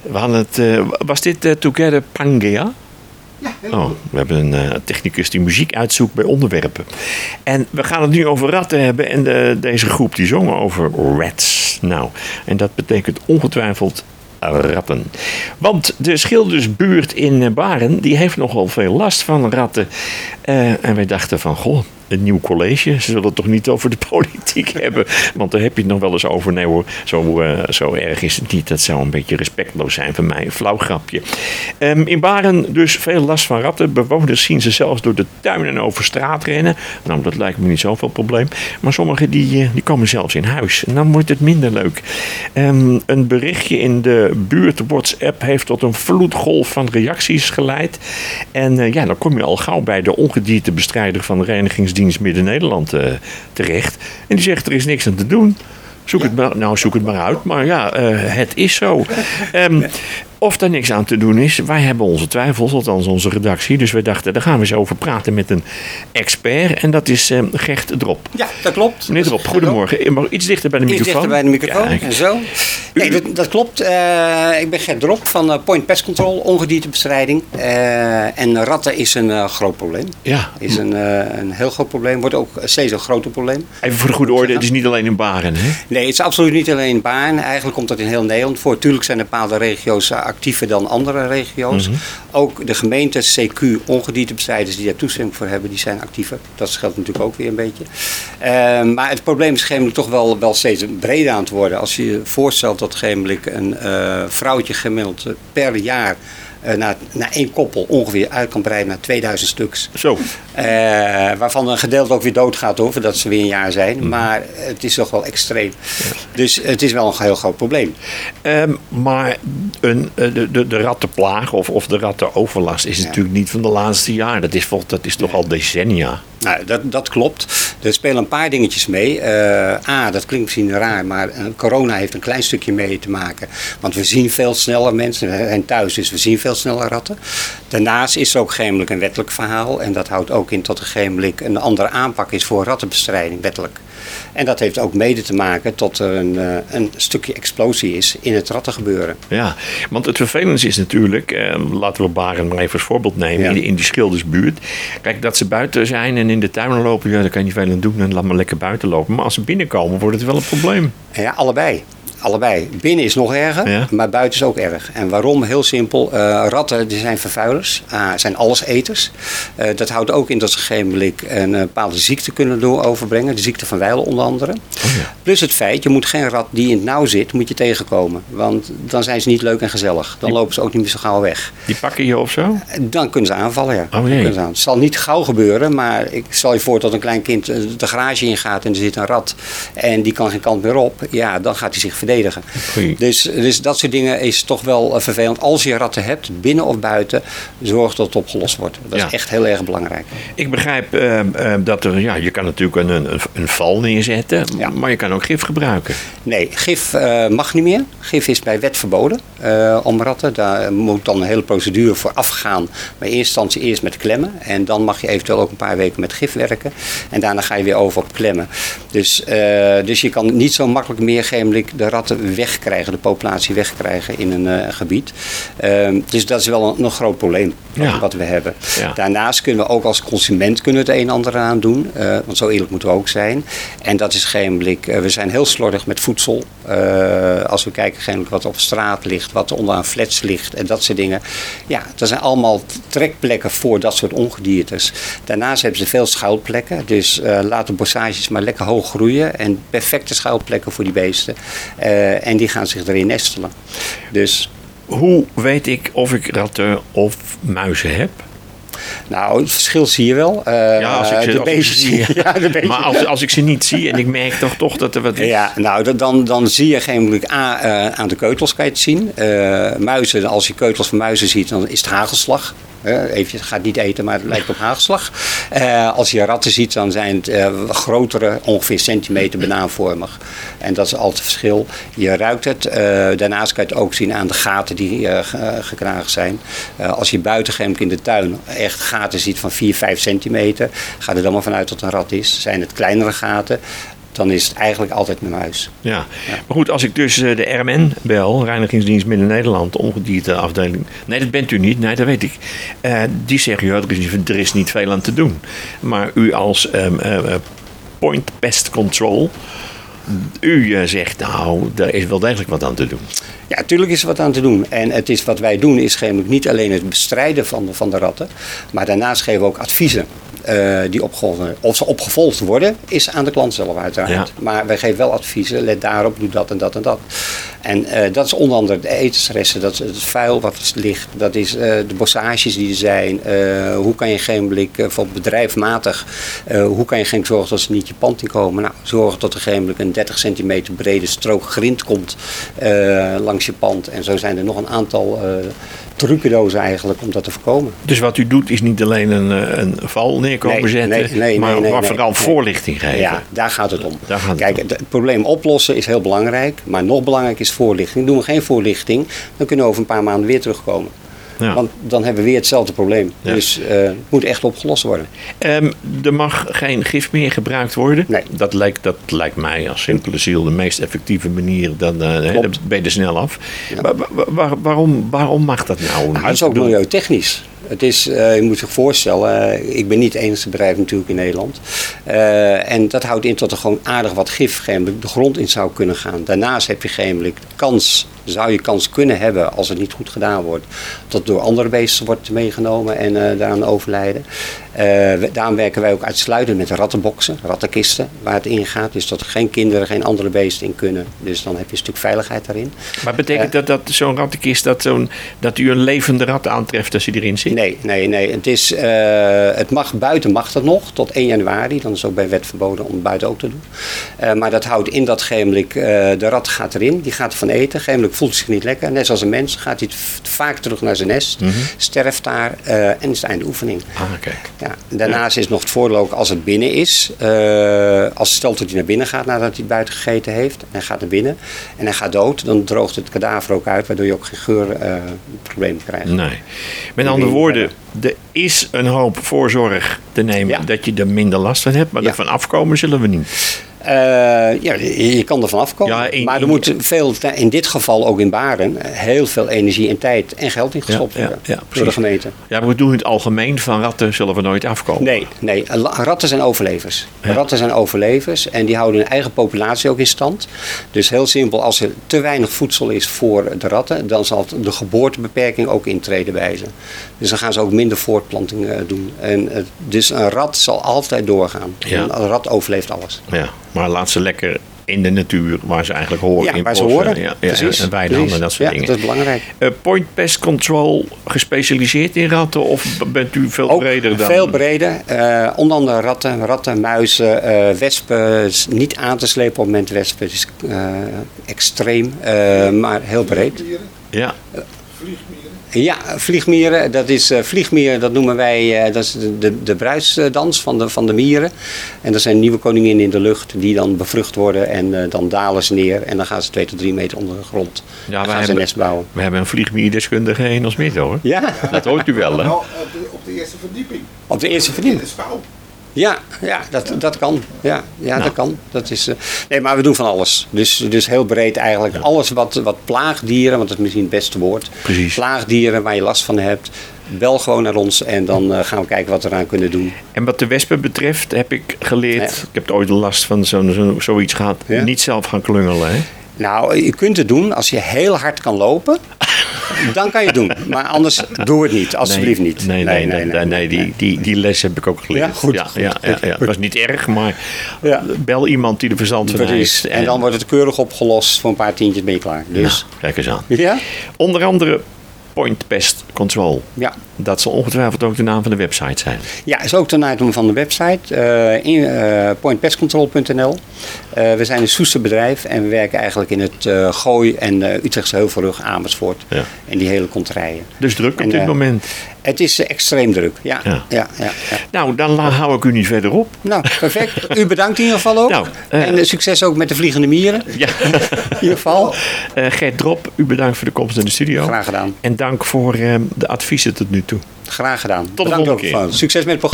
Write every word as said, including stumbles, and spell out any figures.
We hadden het, uh, was dit uh, Together Pangea? Ja, oh, we hebben een uh, technicus die muziek uitzoekt bij onderwerpen. En we gaan het nu over ratten hebben. En de, deze groep die zongen over rats. Nou, en dat betekent ongetwijfeld ratten. Want de Schildersbuurt in Baren, die heeft nogal veel last van ratten. Uh, en wij dachten van, goh, een nieuw college. Ze zullen het toch niet over de politiek hebben. Want daar heb je het nog wel eens over. Nee hoor, zo, uh, zo erg is het niet. Dat zou een beetje respectloos zijn van mij. Een flauw grapje. Um, in Baren dus veel last van ratten. Bewoners zien ze zelfs door de tuinen over straat rennen. Nou, dat lijkt me niet zoveel probleem. Maar sommigen die, die komen zelfs in huis. En dan wordt het minder leuk. Um, een berichtje in de buurt WhatsApp heeft tot een vloedgolf van reacties geleid. En uh, ja, dan kom je al gauw bij de ongediertebestrijder van de Reinigingsdienst Midden-Nederland uh, terecht. En die zegt, er is niks aan te doen. Zoek het maar, nou, zoek het maar uit. Maar ja, uh, het is zo. Um, of er niks aan te doen is. Wij hebben onze twijfels, althans onze redactie. Dus we dachten, daar gaan we eens over praten met een expert. En dat is uh, Gert Drop. Ja, dat klopt. Meneer Drop, goedemorgen. Je mag iets dichter bij de iets microfoon. Iets dichter bij de microfoon, ja, en zo. Nee, dat, dat klopt. Uh, ik ben Gert Drop van uh, Point Pest Control, ongediertebestrijding. Uh, en ratten is een uh, groot probleem. Ja. Is een, uh, een heel groot probleem. Wordt ook steeds een groter probleem. Even voor de goede orde, het is niet alleen in Baren, hè? Nee, het is absoluut niet alleen in Baren. Eigenlijk komt dat in heel Nederland voor. Tuurlijk zijn er bepaalde regio's actiever dan andere regio's. Mm-hmm. Ook de gemeentes, C Q, ongediertebestrijders die daar toestemming voor hebben, die zijn actiever. Dat scheelt natuurlijk ook weer een beetje. Uh, maar het probleem is gemelijk toch wel, wel steeds breder aan het worden. Als je je voorstelt dat gemelijk een uh, vrouwtje gemiddeld per jaar Uh, naar, naar één koppel ongeveer uit kan breiden naar tweeduizend stuks. Zo. Uh, waarvan een gedeelte ook weer doodgaat hoor, voordat ze weer een jaar zijn. Mm. Maar het is toch wel extreem. Ja. Dus het is wel een heel groot probleem. Um, maar een, de, de, de rattenplaag of, of de rattenoverlast is ja. natuurlijk niet van de laatste jaren. Dat is, dat is toch ja. al decennia. Nou, dat, dat klopt. Er spelen een paar dingetjes mee. Uh, A, dat klinkt misschien raar, maar uh, corona heeft een klein stukje mee te maken. Want we zien veel sneller mensen. We zijn thuis, dus we zien veel sneller ratten. Daarnaast is er ook gemelijk een wettelijk verhaal. En dat houdt ook in dat er gemelijk een andere aanpak is voor rattenbestrijding, wettelijk. En dat heeft ook mede te maken tot er een, uh, een stukje explosie is in het rattengebeuren. Ja, want het vervelendste is natuurlijk, eh, laten we Baren maar even als voorbeeld nemen, ja. in, in die Schildersbuurt. Kijk, dat ze buiten zijn en in de tuinen lopen, ja, daar kan je niet veel aan doen en laat maar lekker buiten lopen. Maar als ze binnenkomen, wordt het wel een probleem. Ja, allebei. Allebei. Binnen is nog erger, ja. maar buiten is ook erg. En waarom? Heel simpel. Uh, ratten die zijn vervuilers, uh, zijn alleseters. Uh, dat houdt ook in dat ze gemelijk een uh, bepaalde ziekte kunnen door overbrengen. De ziekte van Weilen onder andere. Oh ja. Plus het feit, je moet geen rat die in het nauw zit, moet je tegenkomen. Want dan zijn ze niet leuk en gezellig. Dan die, lopen ze ook niet meer zo gauw weg. Die pakken je of zo? Dan kunnen ze aanvallen, ja. Oh, nee. Kunnen ze aan. Het zal niet gauw gebeuren, maar ik stel je voor dat een klein kind de garage ingaat en er zit een rat. En die kan geen kant meer op. Ja, dan gaat hij zich verdedigen. Dus, dus dat soort dingen is toch wel uh, vervelend. Als je ratten hebt, binnen of buiten, zorg dat het opgelost wordt. Dat ja. is echt heel erg belangrijk. Ik begrijp uh, uh, dat er, ja, je kan natuurlijk een, een, een val neerzetten, ja. maar je kan ook gif gebruiken. Nee, gif uh, mag niet meer. Gif is bij wet verboden uh, om ratten. Daar moet dan een hele procedure voor afgaan. Maar in eerste instantie eerst met klemmen. En dan mag je eventueel ook een paar weken met gif werken. En daarna ga je weer over op klemmen. Dus, uh, dus je kan niet zo makkelijk meer gemelijk de ratten wegkrijgen, de populatie wegkrijgen in een uh, gebied. Uh, dus dat is wel een, een groot probleem ja. wat we hebben. Ja. Daarnaast kunnen we ook als consument kunnen het een en ander aan doen. Uh, want zo eerlijk moeten we ook zijn. En dat is gemelijk. Uh, we zijn heel slordig met voedsel. Uh, als we kijken gemelijk wat op straat ligt, wat onderaan flats ligt en dat soort dingen. Ja, dat zijn allemaal trekplekken voor dat soort ongediertes. Daarnaast hebben ze veel schuilplekken. Dus uh, laat de bossages maar lekker hoog groeien. En perfecte schuilplekken voor die beesten. Uh, en die gaan zich erin nestelen. Dus, hoe weet ik of ik ratten of muizen heb? Nou, het verschil zie je wel. Uh, ja, als ik ze, de als ik zie. Ja. Ja, de maar als, als ik ze niet zie en ik merk toch, toch dat er wat is. Ja, nou, dan, dan zie je gemelijk A, uh, aan de keutels kan je het zien. Uh, muizen, als je keutels van muizen ziet, dan is het hagelslag. Uh, even, het gaat niet eten, maar het lijkt op hagelslag. Uh, als je ratten ziet, dan zijn het uh, grotere, ongeveer centimeter banaanvormig. En dat is altijd het verschil. Je ruikt het. Uh, daarnaast kan je het ook zien aan de gaten die uh, gekraagd zijn. Uh, als je buiten in de tuin echt gaten ziet van vier, vijf centimeter, ga er dan maar vanuit dat het een rat is. Zijn het kleinere gaten, dan is het eigenlijk altijd een muis. Ja. ja, maar goed, als ik dus de R M N bel, Reinigingsdienst Midden-Nederland, ongedierteafdeling. Nee, dat bent u niet, nee, dat weet ik. Uh, die zeggen, ja, er is, er is niet veel aan te doen. Maar u als um, uh, Point Pest Control, u uh, zegt, nou, daar is wel degelijk wat aan te doen. Ja, natuurlijk is er wat aan te doen. En het is, wat wij doen is niet alleen het bestrijden van de, van de ratten, maar daarnaast geven we ook adviezen. Uh, die opgevolgd, of ze opgevolgd worden, is aan de klant zelf uiteraard. Ja. Maar wij geven wel adviezen, let daarop, doe dat en dat en dat. En uh, dat is onder andere de etensresten, dat is het vuil wat er ligt, dat is uh, de bossages die er zijn. Uh, hoe kan je geen blik, uh, voor bedrijfsmatig, uh, hoe kan je geen zorgen dat ze niet je pand in komen? Nou, zorg dat er geen blik een dertig centimeter brede strook grind komt uh, langs je pand. En zo zijn er nog een aantal uh, trucendozen eigenlijk om dat te voorkomen. Dus wat u doet is niet alleen een, een val neerkomen nee, zetten, nee, nee, maar, nee, nee, maar nee, vooral nee. voorlichting geven. Ja, daar gaat het om. Daar gaat Kijk, het, om. het probleem oplossen is heel belangrijk, maar nog belangrijker is voorlichting. Doen we geen voorlichting, dan kunnen we over een paar maanden weer terugkomen. Ja. Want dan hebben we weer hetzelfde probleem. Ja. Dus uh, het moet echt opgelost worden. Um, er mag geen gif meer gebruikt worden. Nee. Dat lijkt, dat lijkt mij als simpele ziel de meest effectieve manier. Dan, uh, he, dan ben je er snel af. Ja. Waar, waar, waarom, waarom mag dat nou? Nou, het is ook milieutechnisch. Het is, uh, je moet zich voorstellen, uh, ik ben niet het enige bedrijf natuurlijk in Nederland. Uh, en dat houdt in dat er gewoon aardig wat gif gemelijk de grond in zou kunnen gaan. Daarnaast heb je gemelijk kans, zou je kans kunnen hebben als het niet goed gedaan wordt, dat door andere beesten wordt meegenomen en uh, daaraan overlijden. Uh, daarom werken wij ook uitsluitend met rattenboxen, rattenkisten waar het in gaat. Dus dat er geen kinderen, geen andere beesten in kunnen. Dus dan heb je een stuk veiligheid daarin. Maar betekent uh, dat, dat zo'n rattenkist, dat, zo'n, dat u een levende rat aantreft als hij erin zit? Nee, nee, nee. Het, is, uh, het mag, buiten mag dat nog tot één januari. Dan is het ook bij wet verboden om het buiten ook te doen. Uh, maar dat houdt in dat gemelijk, uh, de rat gaat erin, die gaat ervan eten. Gemelijk voelt zich niet lekker. Net zoals een mens gaat hij vaak terug naar zijn nest, mm-hmm. sterft daar uh, en is het einde oefening. Ah, kijk. Ja, daarnaast ja. is nog het voordeel ook als het binnen is. Uh, als stelt dat hij naar binnen gaat nadat hij het buiten gegeten heeft. En hij gaat naar binnen en hij gaat dood. Dan droogt het kadaver ook uit, waardoor je ook geen geurprobleem uh, krijgt. Nee. Met andere woorden, er is een hoop voorzorg te nemen ja. dat je er minder last van hebt. Maar ja. ervan afkomen zullen we niet. Uh, ja, je kan ervan afkomen. Ja, in, maar er moet veel, in dit geval ook in Baren, heel veel energie en tijd en geld in gestopt ja, worden ja, ja, door de gemeente. Ja, maar we doen het algemeen van ratten zullen we nooit afkomen. Nee, nee, ratten zijn overlevers. Ja. Ratten zijn overlevers en die houden hun eigen populatie ook in stand. Dus heel simpel, als er te weinig voedsel is voor de ratten, dan zal de geboortebeperking ook intreden bij ze. Dus dan gaan ze ook minder voortplanting uh, doen. En, uh, dus een rat zal altijd doorgaan. Ja. Een rat overleeft alles. Ja. Maar laat ze lekker in de natuur, waar ze eigenlijk horen. Ja, in waar ze horen. Ja, precies. Ja, en weilanden en dat soort ja, dingen. dat is belangrijk. Uh, Point Pest Control gespecialiseerd in ratten of bent u veel ook breder dan? Veel breder. Uh, onder andere ratten, ratten, muizen, uh, wespen. Niet aan te slepen op het moment wespen. Het is uh, extreem, uh, maar heel breed. Ja. Uh, Ja, vliegmieren, dat is uh, vliegmieren, dat noemen wij, uh, dat is de, de, de bruisdans van de, van de mieren. En dat zijn nieuwe koninginnen in de lucht die dan bevrucht worden en uh, dan dalen ze neer en dan gaan ze twee tot drie meter onder de grond. Ja, en gaan hebben, ze een nest bouwen. We hebben een vliegmierdeskundige in ons midden hoor. Ja. Dat hoort u wel hè? Nou, op de, op de eerste verdieping. Op de eerste verdieping? In de spouw. Ja, ja, dat, dat kan. Ja, ja nou. dat kan. Dat is, uh, nee, maar we doen van alles. Dus, dus heel breed eigenlijk. Ja. Alles wat, wat plaagdieren, want dat is misschien het beste woord. Precies. Plaagdieren waar je last van hebt. Bel gewoon naar ons en dan uh, gaan we kijken wat we eraan kunnen doen. En wat de wespen betreft heb ik geleerd, ja. ik heb ooit last van zo, zo, zoiets gehad, ja. niet zelf gaan klungelen. Hè? Nou, je kunt het doen als je heel hard kan lopen. Dan kan je het doen. Maar anders doe het niet. Alsjeblieft nee, niet. Nee, nee, nee, nee, nee, nee die, die, die les heb ik ook geleerd. Ja, goed. Ja, goed, ja, goed, ja, ja. Het was niet erg, maar ja. bel iemand die er verstand van heeft. En, en dan wordt het keurig opgelost. Voor een paar tientjes ben je klaar. Dus. Ja, kijk eens aan. Ja? Onder andere Point Pest Control. Ja. Dat zal ongetwijfeld ook de naam van de website zijn. Ja, is ook de naam van de website. Uh, in, uh, point pest control punt n l. Uh, we zijn een Soester bedrijf en we werken eigenlijk in het uh, Gooi en uh, Utrechtse Heuvelrug, Amersfoort. Ja. En die hele contraien. Dus druk op en, dit uh, moment. Het is uh, extreem druk, ja. Ja. Ja, ja, ja. Nou, dan hou ik u niet verder op. Nou, perfect. U bedankt in ieder geval ook. Nou, uh, en uh, succes ook met de vliegende mieren. Ja. In ieder geval. Uh, Gert Drop, u bedankt voor de komst in de studio. Graag gedaan. En dank voor uh, de adviezen tot nu toe. Graag gedaan. Tot de volgende keer. Succes met het programma.